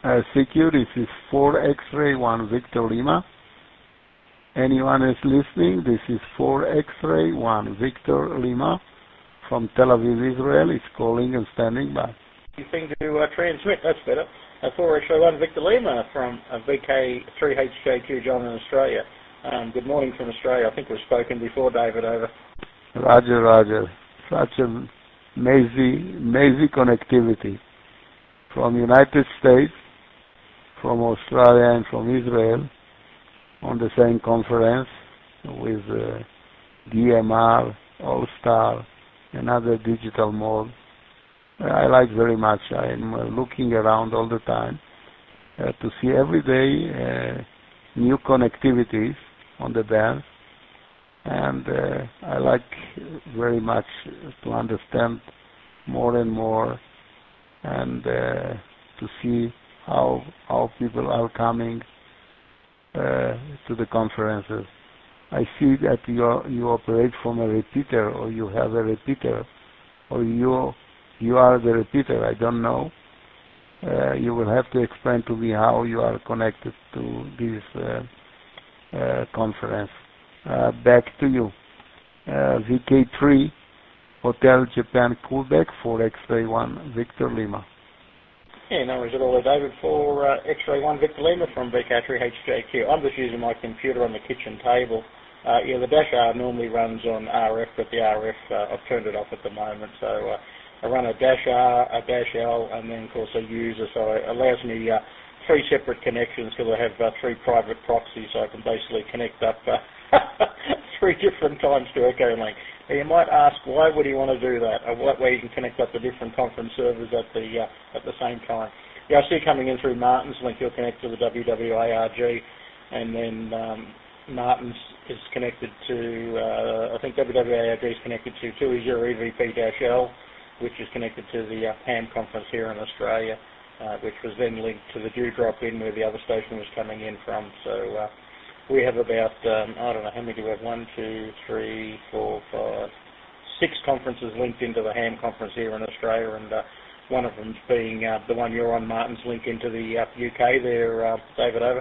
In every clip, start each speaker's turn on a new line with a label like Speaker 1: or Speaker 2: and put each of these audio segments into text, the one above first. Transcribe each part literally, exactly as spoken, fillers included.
Speaker 1: Uh, secure, this is four X-ray one Victor Lima. Anyone is listening, this is four X-ray one Victor Lima from Tel Aviv, Israel, is calling and standing by.
Speaker 2: Thing to uh, transmit, that's better. Uh, four X-ray one Victor Lima from uh, V K three H J Q, John in Australia. Um, good morning from Australia. I think we've spoken before, David, over.
Speaker 1: Roger, Roger. Such an amazing, amazing connectivity from United States, from Australia and from Israel on the same conference with uh, D M R, All-Star, and other digital modes. I like very much. I'm uh, looking around all the time uh, to see every day uh, new connectivities on the band, and uh, I like very much to understand more and more and uh, to see how how people are coming uh, to the conferences. I see that you are, you operate from a repeater, or you have a repeater, or you you are the repeater. I don't know. Uh, you will have to explain to me how you are connected to this uh, uh, conference. Uh, back to you. Uh, V K three Hotel Japan Quebec for X-ray one Victor Lima.
Speaker 2: Yeah, no worries at all, David. For uh, X-ray one Victor Lima from V K three H J Q. I'm just using my computer on the kitchen table. Uh, yeah, the dash R normally runs on R F, but the R F, uh, I've turned it off at the moment. So uh, I run a dash R, a dash L, and then of course a user. So it allows me uh, three separate connections because I have uh, three private proxies, so I can basically connect up uh, three different times to EchoLink. Now you might ask, why would he want to do that? Or what way you can connect up the different conference servers at the uh, at the same time? Yeah, I see coming in through Martin's link, you'll connect to the W W A R G, and then um, Martin's is connected to, uh, I think W W A R G is connected to two E zero E V P-L, which is connected to the uh, HAM conference here in Australia, uh, which was then linked to the Dewdrop in where the other station was coming in from. So uh, we have about, um, I don't know, how many do we have? One, two, three, four, five, six conferences linked into the HAM conference here in Australia, and uh, one of them being uh, the one you're on, Martin's link into the uh, U K there, uh, David, over.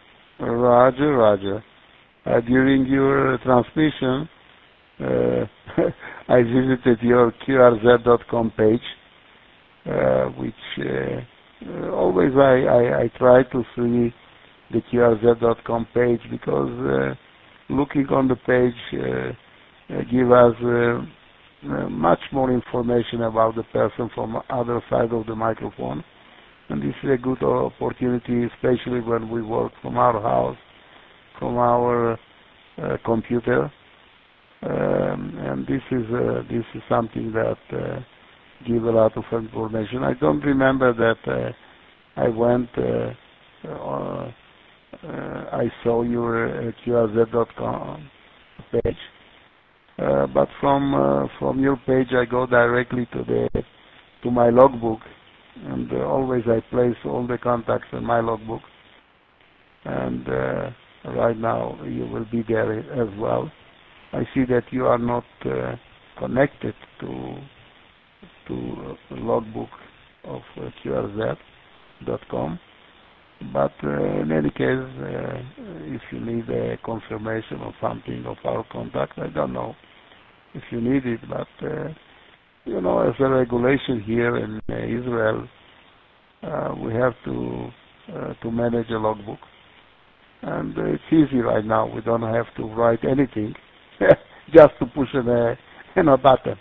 Speaker 1: Roger, Roger. Uh, during your transmission, uh, I visited your Q R Z dot com page, uh, which uh, uh, always I, I, I try to see the Q R Z dot com page because uh, looking on the page uh, uh, give us uh, uh, much more information about the person from the other side of the microphone. And this is a good opportunity, especially when we work from our house, from our uh, computer. Um, and this is uh, this is something that uh, give a lot of information. I don't remember that uh, I went, uh, uh, uh, I saw your uh, Q R Z dot com page, uh, but from uh, from your page I go directly to the to my logbook, and uh, always I place all the contacts in my logbook. And uh, right now you will be there as well. I see that you are not uh, connected to to the logbook of uh, Q R Z dot com, but uh, in any case, uh, if you need a confirmation or something of our contact, I don't know if you need it, but uh, you know, as a regulation here in uh, Israel, uh, we have to uh, to manage a logbook, and uh, it's easy right now. We don't have to write anything. Just to push a, in a button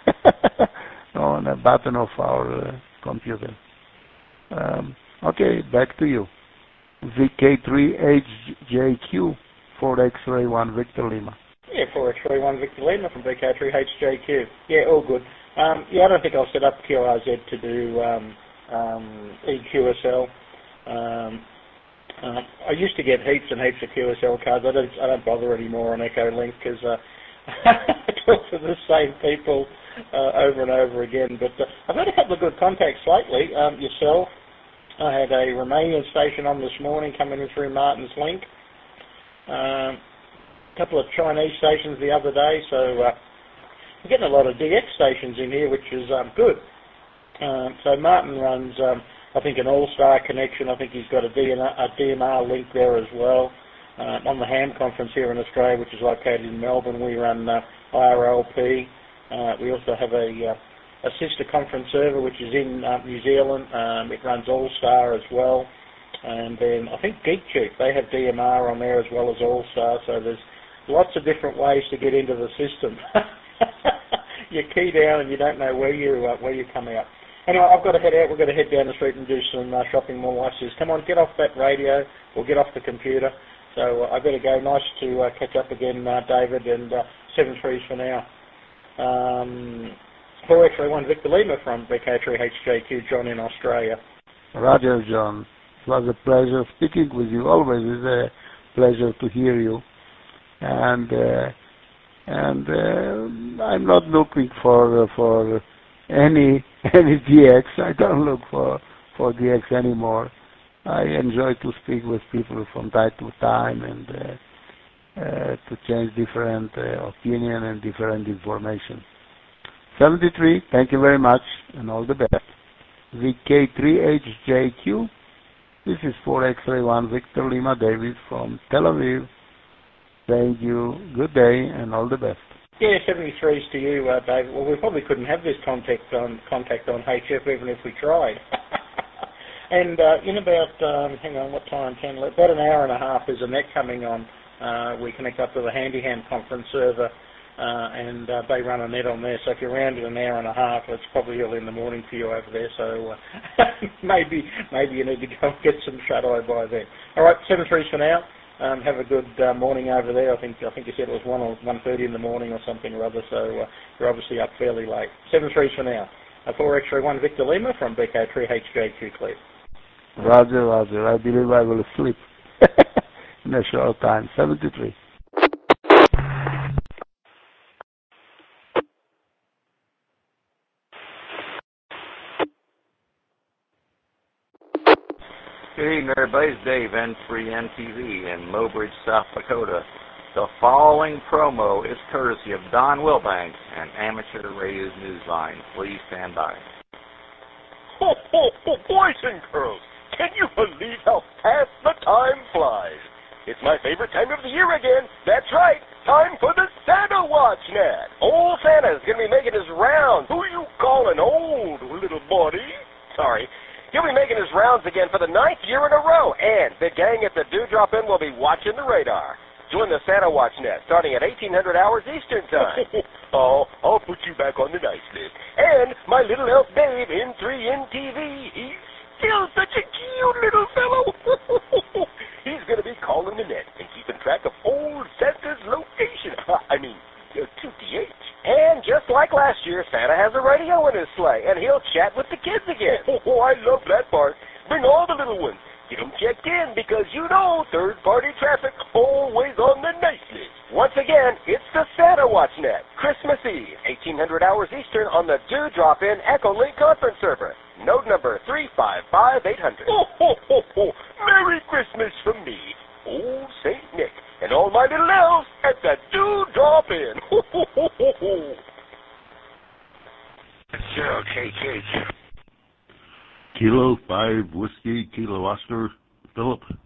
Speaker 1: on a button of our uh, computer. Um, okay, back to you. V K three H J Q for X-ray one Victor Lima.
Speaker 2: Yeah, for X-ray one Victor Lima from V K three H J Q. Yeah, all good. Um, yeah, I don't think I'll set up Q R Z to do um, um, E Q S L. Um, uh, I used to get heaps and heaps of Q S L cards. I don't, I don't bother anymore on EchoLink because uh, I talk to the same people uh, over and over again. But uh, I've had a couple of good contacts lately. Um, yourself, I had a Romanian station on this morning coming in through Martin's link. Um, a couple of Chinese stations the other day. So uh, we're getting a lot of D X stations in here, which is um, good. Um, so Martin runs um, I think an All-Star connection. I think he's got a D M R link there as well. Uh, on the Ham Conference here in Australia, which is located in Melbourne, we run uh, I R L P. Uh, we also have a, uh, a sister conference server which is in uh, New Zealand. Um, it runs All-Star as well. And then I think GeekTube, they have D M R on there as well as All-Star. So there's lots of different ways to get into the system. You key down and you don't know where you uh, where you come out. Anyway, I've got to head out. We've got to head down the street and do some uh, shopping. My wife says, "Come on, get off that radio or get off the computer." So uh, I better go. Nice to uh, catch up again, uh, David, and uh, seven threes for now. Um, four X ray one Victor Lima from Beccatry H J Q, John in Australia.
Speaker 1: Roger, John. It was a pleasure speaking with you. Always is a pleasure to hear you. And uh, and uh, I'm not looking for uh, for any any D X. I don't look for for D X anymore. I enjoy to speak with people from time to time and uh, uh, to change different uh, opinion and different information. seventy-three, thank you very much and all the best. V K three H J Q, this is four X ray one Victor Lima David from Tel Aviv. Thank you, good day and all the best.
Speaker 2: Yeah, seventy-threes to you, uh, David. Well, we probably couldn't have this contact on, contact on H F even if we tried. And uh, in about, um, hang on, what time, ten, about an hour and a half, there's a net coming on. Uh, we connect up to the Handyham conference server, uh, and uh, they run a net on there. So if you're around in an hour and a half, it's probably early in the morning for you over there. So uh, maybe maybe you need to go and get some shut-eye by then. All right, seven threes for now. Um, have a good uh, morning over there. I think I think you said it was one or one thirty in the morning or something or other. So uh, you're obviously up fairly late. Seven threes for now. Uh, four X ray one Victor Lima from Beccatry H J Q, please.
Speaker 1: Roger, Roger. I believe I will sleep in a short time. seventy-three.
Speaker 3: Good evening, everybody. It's Dave, N three N T V in Mobridge, South Dakota. The following promo is courtesy of Don Wilbank and Amateur Radio Newsline. Please stand by.
Speaker 4: Ho, ho, ho, boys and girls. Can you believe how fast the time flies? It's my favorite time of the year again. That's right. Time for the Santa Watch Net. Old Santa's going to be making his rounds. Who you calling old, little buddy? Sorry. He'll be making his rounds again for the ninth year in a row. And the gang at the Dewdrop Inn will be watching the radar. Join the Santa Watch Net starting at eighteen hundred hours Eastern Time. Oh, I'll put you back on the nice list. And my little elf Dave, N three N T V, he's still such a cute little fellow. He's going to be calling the net and keeping track of old Santa's location. I mean, uh, two T H. And just like last year, Santa has a radio in his sleigh, and he'll chat with the kids again. Oh, I love that part. Bring all the little ones. Get them checked in because, you know, third-party traffic always on the nice list. Once again, it's the Santa Watch Net, Christmas Eve, eighteen hundred hours Eastern on the Dewdrop Inn Echolink conference server. Node number three five five eight hundred. Oh, ho, ho, ho. Merry Christmas from me, old Saint Nick, and all my little elves at the Dewdrop Inn. Ho, ho, ho, ho, ho.
Speaker 5: Zero K K. Kilo five whiskey, Kilo Oscar, Philip.